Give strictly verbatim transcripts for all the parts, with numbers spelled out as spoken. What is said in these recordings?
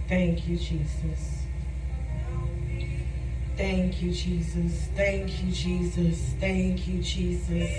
Thank you, Jesus. Thank you, Jesus. Thank you, Jesus. Thank you, Jesus.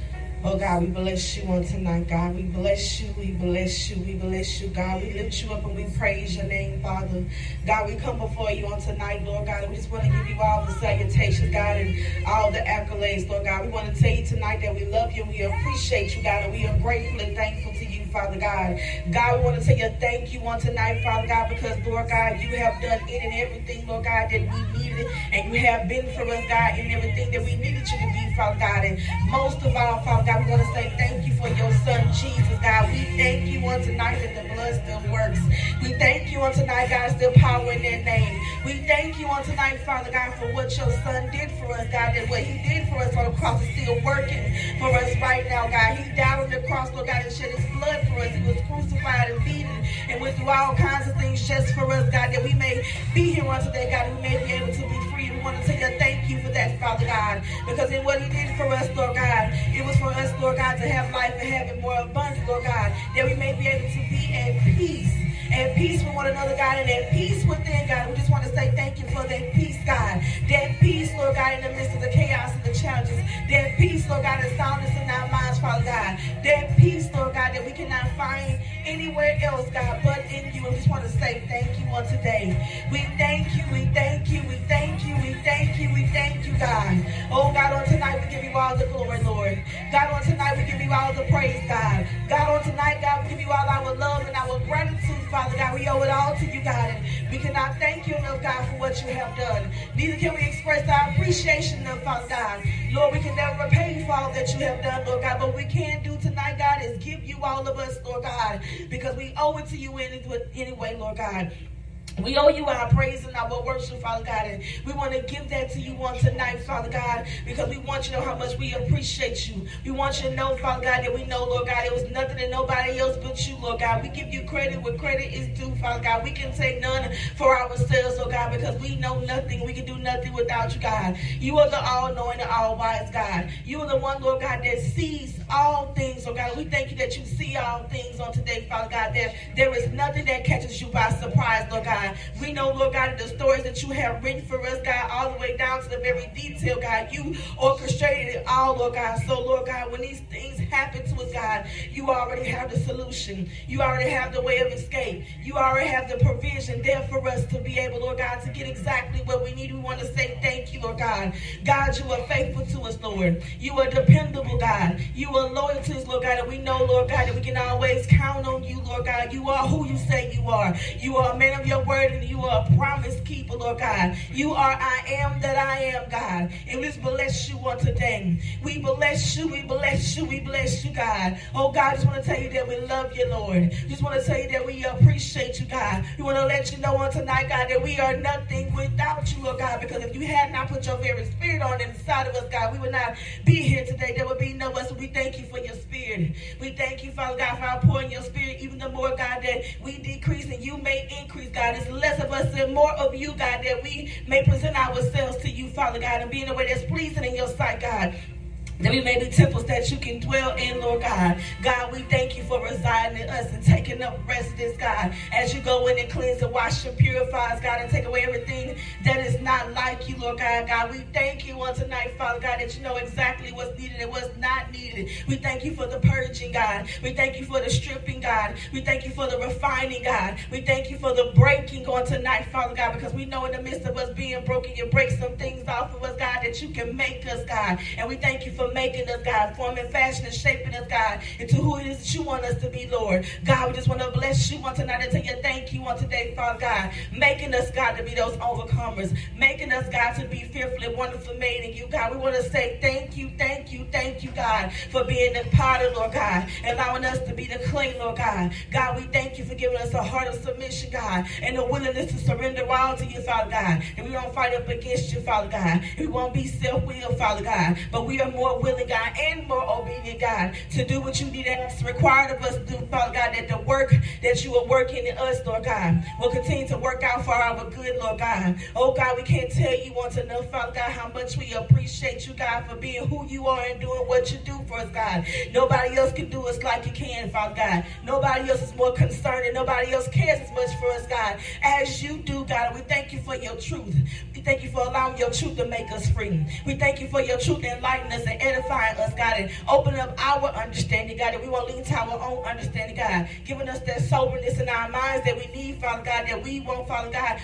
Oh God, we bless you on tonight, God. We bless you, we bless you, we bless you, God. We lift you up and we praise your name, Father. God, we come before you on tonight, Lord God. We just want to give you all the salutations, God, and all the accolades, Lord God. We want to tell you tonight that we love you and we appreciate you, God, and we are grateful and thankful to you, Father God. God, we want to tell you thank you on tonight, Father God, because, Lord God, you have done it and everything, Lord God, that we needed, and you have been for us, God, in everything that we needed you to be, Father God. And most of all, Father God, God, we want to say thank you for your son, Jesus, God. We thank you on tonight that the blood still works. We thank you on tonight, God, still power in their name. We thank you on tonight, Father God, for what your son did for us, God, that what he did for us on the cross is still working for us right now, God. He died on the cross, Lord God, and shed his blood for us. He was crucified and beaten and went through all kinds of things just for us, God, that we may be here on today, God, and we may be able to be free. We want to tell you thank you for that, Father God, because in what he did for us, Lord God, it was for us, Lord God, to have life and have it more abundant, Lord God, that we may be able to be at peace, at peace with one another, God, and at peace within, God. We just want to say thank you for that peace, God, that peace, Lord God, in the midst of the chaos and the challenges, that peace, Lord God, that soundness in our minds, Father God, that peace, Lord God, that we cannot find anywhere else, God, but in you. And we just want to say thank you on today. We thank you, we thank you, we thank you, we thank you, we thank you, God. Oh, God, on tonight we give you all the glory, Lord. God, on tonight we give you all the praise, God. God, on tonight, God, we give you all our love and our gratitude, Father God. We owe it all to you, God. And we cannot thank you enough, God, for what you have done. Neither can we express our appreciation enough, Father God. Lord, we can never repay you for all that you have done, Lord God. But what we can do tonight, God, is give you all of us, Lord God, because we owe it to you anyway, Lord God. We owe you our praise and our worship, Father God, and we want to give that to you on tonight, Father God, because we want you to know how much we appreciate you. We want you to know, Father God, that we know, Lord God, it was nothing and nobody else but you, Lord God. We give you credit where credit is due, Father God. We can take none for ourselves, Lord God, because we know nothing. We can do nothing without you, God. You are the all-knowing and all-wise God. You are the one, Lord God, that sees all things, Lord God. We thank you that you see all things on today, Father God, that there is nothing that catches you by surprise, Lord God. We know, Lord God, the stories that you have written for us, God, all the way down to the very detail, God. You orchestrated it all, Lord God. So, Lord God, when these things happen to us, God, you already have the solution. You already have the way of escape. You already have the provision there for us to be able, Lord God, to get exactly what we need. We want to say thank you, Lord God. God, you are faithful to us, Lord. You are dependable, God. You are loyal to us, Lord God, and we know, Lord God, that we can always count on you, Lord God. You are who you say you are. You are a man of your word, and you are a promise keeper, Lord God. You are I am that I am, God. And we just bless you on today. We bless you, we bless you, we bless you, God. Oh, God, I just want to tell you that we love you, Lord. Just want to tell you that we appreciate you, God. We want to let you know on tonight, God, that we are nothing without you, Lord God, because if you had not put your very spirit on inside of us, God, we would not be here today. There would be no us. We thank you for your spirit. We thank you, Father God, for outpouring your spirit, even the more, God, that we decrease and you may increase, God. It's less of us and more of you, God, that we may present ourselves to you, Father God, and be in a way that's pleasing in your sight, God. That we may be temples that you can dwell in, Lord God. God, we thank you for residing in us and taking up residence, God, as you go in and cleanse and wash and purify us, God, and take away everything that is not like you, Lord God. God, we thank you on tonight, Father God, that you know exactly what's needed and what's not needed. We thank you for the purging, God. We thank you for the stripping, God. We thank you for the refining, God. We thank you for the breaking on tonight, Father God, because we know in the midst of us being broken, you break some things off of us, God, that you can make us, God. And we thank you for making us, God, forming, fashion, and shaping us, God, into who it is that you want us to be, Lord. God, we just want to bless you on tonight and tell you thank you on today, Father God, making us, God, to be those overcomers, making us, God, to be fearfully, wonderfully made in you, God. We want to say thank you, thank you, thank you, God, for being the potter, Lord God, allowing us to be the clay, Lord God. God, we thank you for giving us a heart of submission, God, and a willingness to surrender all to you, Father God. And we don't fight up against you, Father God. And we won't be self-willed, Father God, but we are more more willing, God, and more obedient, God, to do what you need us required of us to do, Father God, that the work that you are working in us, Lord God, will continue to work out for our good, Lord God. Oh God, we can't tell you once enough, Father God, how much we appreciate you, God, for being who you are and doing what you do for us, God. Nobody else can do us like you can, Father God. Nobody else is more concerned and nobody else cares as much for us, God, as you do, God. We thank you for your truth. We thank you for allowing your truth to make us free. We thank you for your truth enlightening us and edifying us, God, and opening up our understanding, God, that we won't lean to our own understanding, God, giving us that soberness in our minds that we need, Father God, that we won't, Father God,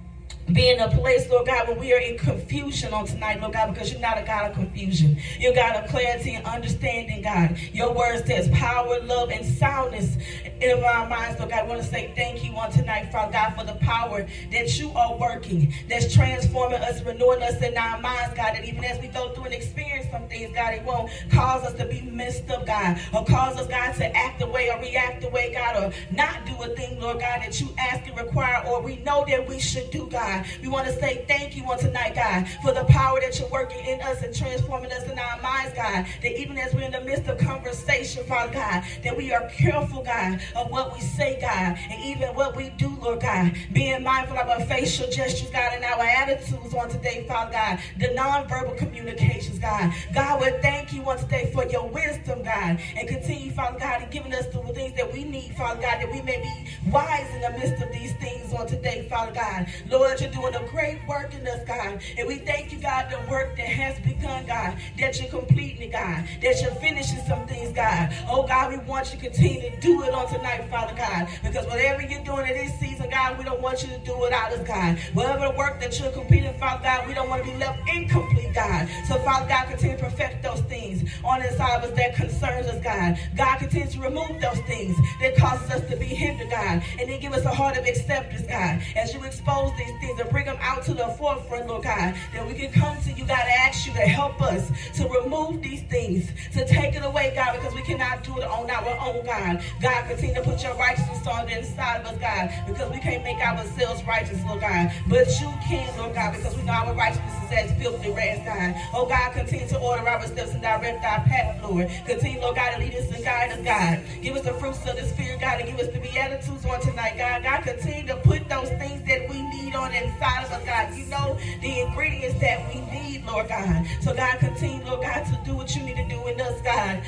be in a place, Lord God, where we are in confusion on tonight, Lord God, because you're not a God of confusion. You're a God of clarity and understanding, God. Your word says power, love, and soundness in our minds, Lord God. I want to say thank you on tonight, Father God, for the power that you are working, that's transforming us, renewing us in our minds, God, that even as we go through and experience some things, God, it won't cause us to be messed up, God, or cause us, God, to act away or react away, God, or not do a thing, Lord God, that you ask and require, or we know that we should do, God. We want to say thank you on tonight, God, for the power that you're working in us and transforming us in our minds, God, that even as we're in the midst of conversation, Father God, that we are careful, God, of what we say, God, and even what we do, Lord God, being mindful of our facial gestures, God, and our attitudes on today, Father God, the nonverbal communications, God. God, we thank you on today for your wisdom, God, and continue, Father God, in giving us the things that we need, Father God, that we may be wise in the midst of these things on today, Father God. Lord, you're doing a great work in us, God, and we thank you, God, the work that has begun, God, that you're completing it, God, that you're finishing some things, God. Oh, God, we want you to continue to do it on tonight, Father God, because whatever you're doing in this season, God, we don't want you to do without us, God. Whatever the work that you're completing, Father God, we don't want to be left incomplete, God. So, Father God, continue to perfect those things on the side of us that concerns us, God. God, continue to remove those things that causes us to be hindered, God, and then give us a heart of acceptance, God, as you expose these things and bring them out to the forefront, Lord God, that we can come to you, God, and ask you to help us to remove these things, to take it away, God, because we cannot do it on our own, God. God, continue to put your righteousness on the inside of us, God, because we can't make ourselves righteous, Lord God, but you can, Lord God, because we know our righteousness is as filthy rags, God. Oh, God, continue to order our steps and direct our path, Lord. Continue, Lord God, to lead us and guide us, God. Give us the fruits of the Spirit, God, and give us the beatitudes on tonight, God. God, continue to put those things that we need on the inside of us, God. You know the ingredients that we need, Lord God. So, God, continue, Lord God, to do what you need to do in us, God,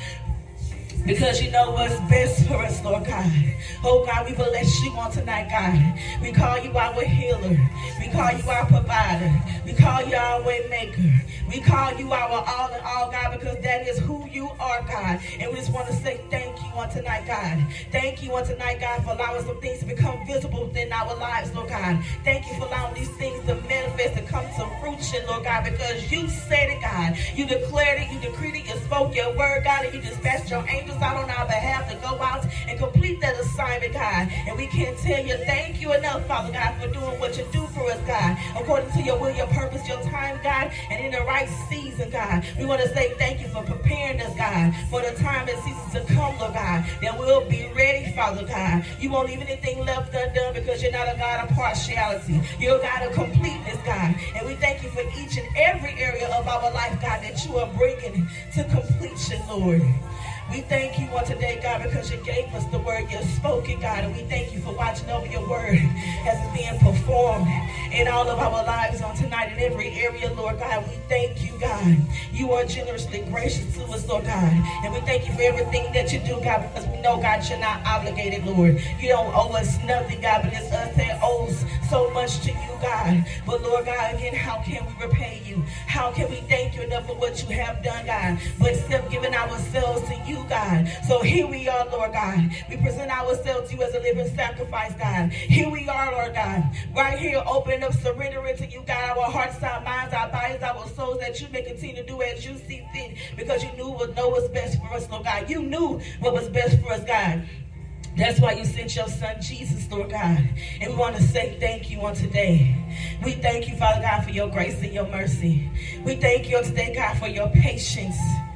because you know what's best for us, Lord God. Oh, God, we bless you on tonight, God. We call you our healer. We call you our provider. We call you our way maker. We call you our all in all, God, because that is who you are, God. And we just want to say thank you on tonight, God. Thank you on tonight, God, for allowing some things to become visible within our lives, Lord God. Thank you for allowing these things to manifest and come to fruition, Lord God, because you said it, God. You declared it, you decreed it, you spoke your word, God, and you dispatched your angels out on our behalf to go out and complete that assignment, God. And we can't tell you thank you enough, Father God, for doing what you do for us, God, according to your will, your purpose, your time, God, and in the right season, God. We want to say thank you for preparing us, God, for the time and seasons to come, Lord God, that we'll be ready, Father God. You won't leave anything left undone because you're not a God of partiality. You're a God of completeness, God. And we thank you for each and every area of our life, God, that you are bringing to completion, Lord. We thank you on today, God, because you gave us the word you spoken, God, and we thank you for watching over your word as it's being performed in all of our lives on tonight in every area, Lord God. We thank you, God. You are generously gracious to us, Lord God, and we thank you for everything that you do, God, because we know, God, you're not obligated, Lord. You don't owe us nothing, God, but it's us that owes so much to you, God. But, Lord God, again, how can we repay you? How can we thank you enough for what you have done, God, but except giving ourselves to you, God. So here we are, Lord God. We present ourselves to you as a living sacrifice, God. Here we are, Lord God. Right here, opening up, surrendering to you, God, our hearts, our minds, our bodies, our souls, that you may continue to do as you see fit, because you knew what know what's best for us, Lord God. You knew what was best for us, God. That's why you sent your son, Jesus, Lord God. And we want to say thank you on today. We thank you, Father God, for your grace and your mercy. We thank you on today, God, for your patience.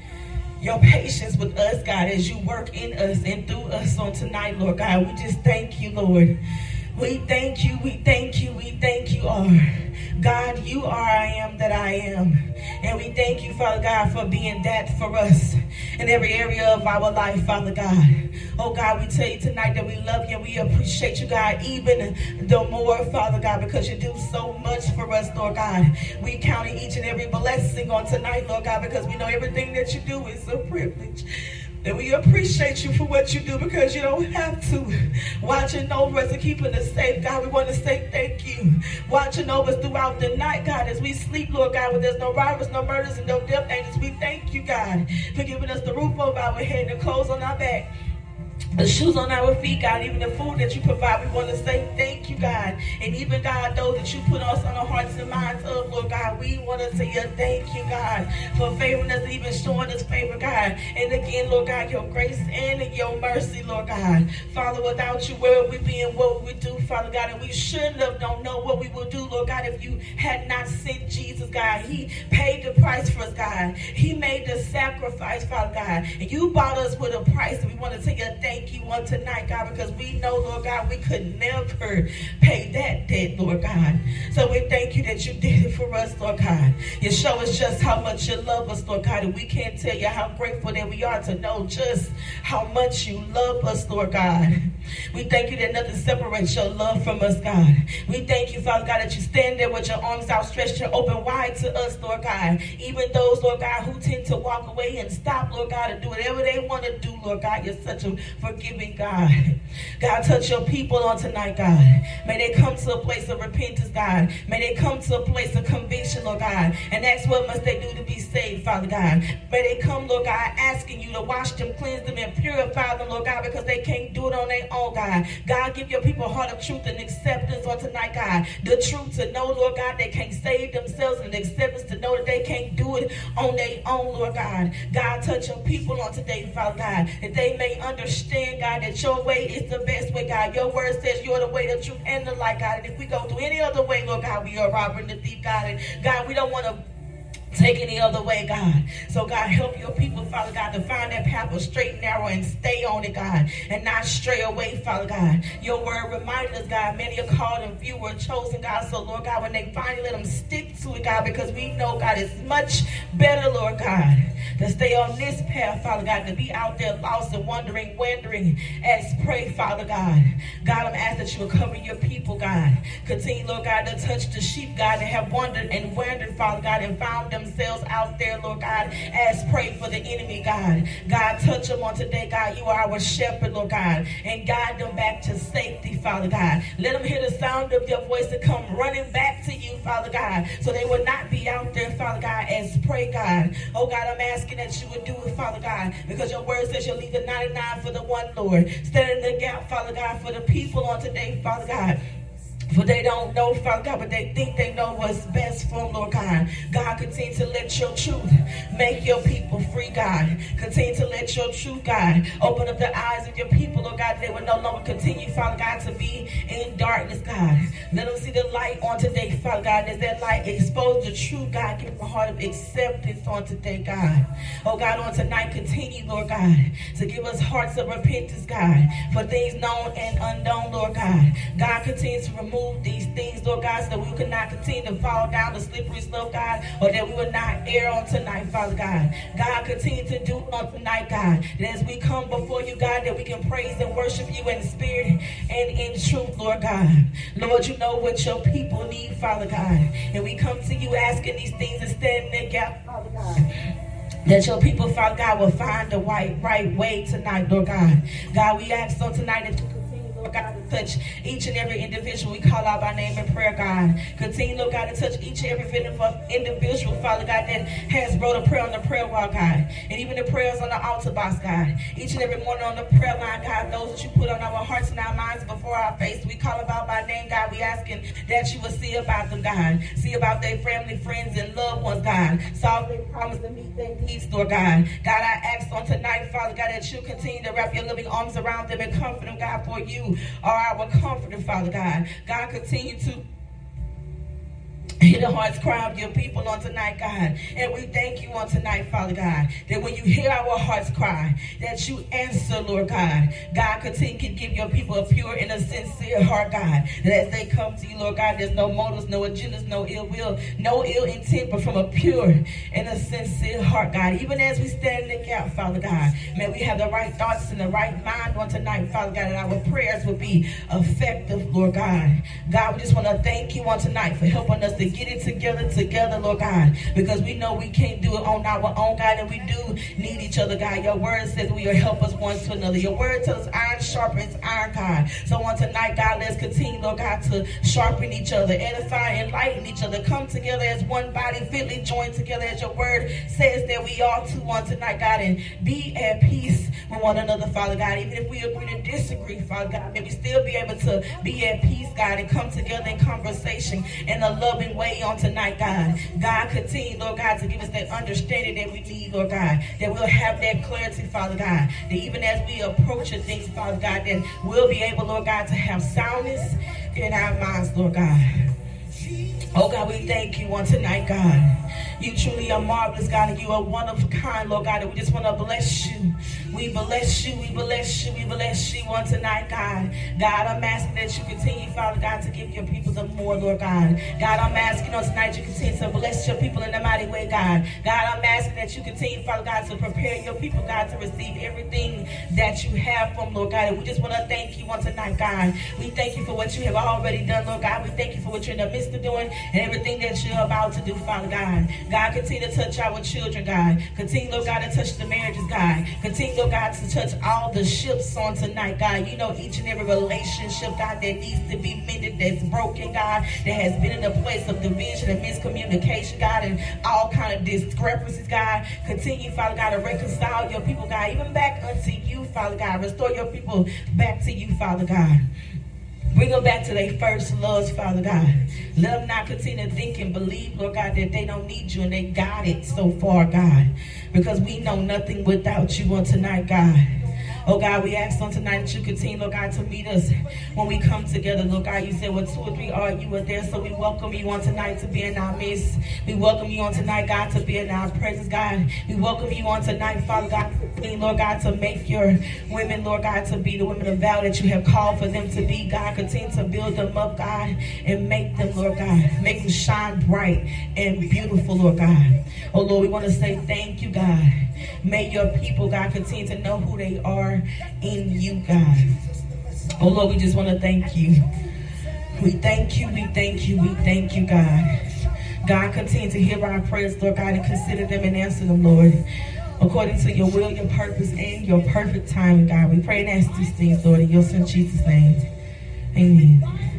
Your patience with us, God, as you work in us and through us on tonight, Lord God. We just thank you, Lord. We thank you, we thank you, we thank you, oh God, you are I am that I am. And we thank you, Father God, for being that for us in every area of our life, Father God. Oh God, we tell you tonight that we love you and we appreciate you, God, even the more, Father God, because you do so much for us, Lord God. We count each and every blessing on tonight, Lord God, because we know everything that you do is a privilege. And we appreciate you for what you do because you don't have to. Watching over us and keeping us safe, God, we want to say thank you. Watching over us throughout the night, God, as we sleep, Lord God, when there's no robbers, no murders, and no death angels, we thank you, God, for giving us the roof over our head and the clothes on our back, the shoes on our feet, God, even the food that you provide. We want to say thank you, God. And even, God, those that you put us on our hearts and minds of, Lord God, we want to say thank you, God, for favoring us, even showing us favor, God. And again, Lord God, your grace and your mercy, Lord God. Father, without you, where would we be and what would we do, Father God? And we shouldn't have don't know what we would do, Lord God, if you had not sent Jesus, God. He paid the price for us, God. He made the sacrifice, Father God. And you bought us with a price, and we want to tell you thank you on tonight, God, because we know, Lord God, we could never pay that debt, Lord God. So we thank you that you did it for us, Lord God. You show us just how much you love us, Lord God, and we can't tell you how grateful that we are to know just how much you love us, Lord God. We thank you that nothing separates your love from us, God. We thank you, Father God, that you stand there with your arms outstretched and open wide to us, Lord God. Even those, Lord God, who tend to walk away and stop, Lord God, and do whatever they want to do, Lord God. You're such a forgiving God. God, touch your people on tonight, God. May they come to a place of repentance, God. May they come to a place of conviction, Lord God. And that's what must they do to be saved, Father God. May they come, Lord God, asking you to wash them, cleanse them, and purify them, Lord God, because they can't do it on their own, God. God, give your people a heart of truth and acceptance on tonight, God. The truth to know, Lord God, they can't save themselves, and the acceptance to know that they can't do it on their own, Lord God. God, touch your people on today, Father God, that they may understand, God, that your way is the best way, God. Your word says you're the way, the truth, and the light, God. And if we go through any other way, Lord God, we are robbing the thief, God. And God, we don't want to take any other way, God. So, God, help your people, Father God, to find that path of straight and narrow and stay on it, God, and not stray away, Father God. Your word reminded us, God, many are called and few were chosen, God. So, Lord God, when they finally let them stick to it, God, because we know, God, it's much better, Lord God, to stay on this path, Father God, to be out there lost and wondering, wondering as pray, Father God. God, I'm asking that you will cover your people, God. Continue, Lord God, to touch the sheep, God, that have wandered and wandered, Father God, and found them themselves out there, Lord God, as pray for the enemy, God. God, touch them on today, God. You are our shepherd, Lord God, and guide them back to safety, Father God. Let them hear the sound of your voice and come running back to you, Father God, so they will not be out there, Father God, as pray, God. Oh, God, I'm asking that you would do it, Father God, because your word says you'll leave the ninety-nine for the one, Lord. Stand in the gap, Father God, for the people on today, Father God. For they don't know, Father God, but they think they know what's best for them, Lord God. God, continue to let your truth make your people free, God. Continue to let your truth, God, open up the eyes of your people, Lord God. They will no longer continue, Father God, to be in darkness, God. Let them see the light on today, Father God. As that light expose the truth, God, give them a heart of acceptance on today, God. Oh, God, on tonight, continue, Lord God, to give us hearts of repentance, God, for things known and unknown, Lord God. God, continue to remove these things, Lord God, so that we could not continue to fall down the slippery slope, God, or that we would not err on tonight, Father God. God, continue to do on tonight, God, that as we come before you, God, that we can praise and worship you in spirit and in truth, Lord God. Lord, you know what your people need, Father God, and we come to you asking these things and stand in the gap, Father God, that your people, Father God, will find the right, right way tonight, Lord God. God, we ask on tonight that you continue, Lord God, to touch each and every individual we call out by name in prayer, God. Continue, Lord God, to touch each and every individual, Father God, that has brought a prayer on the prayer wall, God. And even the prayers on the altar box, God. Each and every morning on the prayer line, God, those that you put on our hearts and our minds before our face, we call about by name, God. We asking that you will see about them, God. See about their family, friends, and loved ones, God. Solve their promise and meet their needs, Lord God. God, I ask on tonight, Father God, that you continue to wrap your loving arms around them and comfort them, God, for you are our comforter, Father God. God, continue to Hear the heart's cry of your people on tonight, God. And we thank you on tonight, Father God, that when you hear our heart's cry, that you answer, Lord God. God, continue to give your people a pure and a sincere heart, God. That as they come to you, Lord God, there's no motives, no agendas, no ill will, no ill intent, but from a pure and a sincere heart, God. Even as we stand in the gap, Father God, may we have the right thoughts and the right mind on tonight, Father God, and our prayers will be effective, Lord God. God, we just want to thank you on tonight for helping us to get it together, together, Lord God, because we know we can't do it on our own, God, and we do need each other, God. Your word says we will help us one to another. Your word tells us iron sharpens iron, God. So on tonight, God, let's continue, Lord God, to sharpen each other, edify, enlighten each other, come together as one body, fitly joined together as your word says that we are to on tonight, God, and be at peace with one another, Father God. Even if we agree to disagree, Father God, may we still be able to be at peace, God, and come together in conversation in a loving way on tonight, God. God, continue, Lord God, to give us that understanding that we need, Lord God, that we'll have that clarity, Father God, that even as we approach things, Father God, that we'll be able, Lord God, to have soundness in our minds, Lord God. Oh, God, we thank you on tonight, God. You truly are marvelous, God, and you are one of a kind, Lord God, and we just want to bless you. We bless you, we bless you, we bless you on tonight, God. God, I'm asking that you continue, Father God, to give your people the more, Lord God. God, I'm asking on tonight you continue to bless your people in a mighty way, God. God, I'm asking that you continue, Father God, to prepare your people, God, to receive everything that you have from, Lord God. And we just want to thank you on tonight, God. We thank you for what you have already done, Lord God. We thank you for what you're in the midst of doing and everything that you're about to do, Father God. God, continue to touch our children, God. Continue, Lord God, to touch the marriages, God. Continue, Lord God, to touch all the ships on tonight, God. You know each and every relationship, God, that needs to be mended, that's broken, God, that has been in a place of division and miscommunication, God, and all kind of discrepancies, God. Continue, Father God, to reconcile your people, God, even back unto you, Father God. Restore your people back to you, Father God. Bring them back to their first loves, Father God. Let them not continue to think and believe, Lord God, that they don't need you and they got it so far, God. Because we know nothing without you on tonight, God. Oh, God, we ask on tonight that you continue, Lord God, to meet us when we come together. Lord God, you said, well, two or three are, you are there. So we welcome you on tonight to be in our midst. We welcome you on tonight, God, to be in our presence, God. We welcome you on tonight, Father God, Lord God, to make your women, Lord God, to be the women of valor that you have called for them to be, God. Continue to build them up, God, and make them, Lord God, make them shine bright and beautiful, Lord God. Oh, Lord, we want to say thank you, God. May your people, God, continue to know who they are in you, God. Oh, Lord, we just want to thank you. We thank you, we thank you, we thank you, God. God, continue to hear our prayers, Lord God, and consider them and answer them, Lord, according to your will, your purpose, and your perfect timing, God. We pray and ask these things, Lord, in your son Jesus' name. Amen.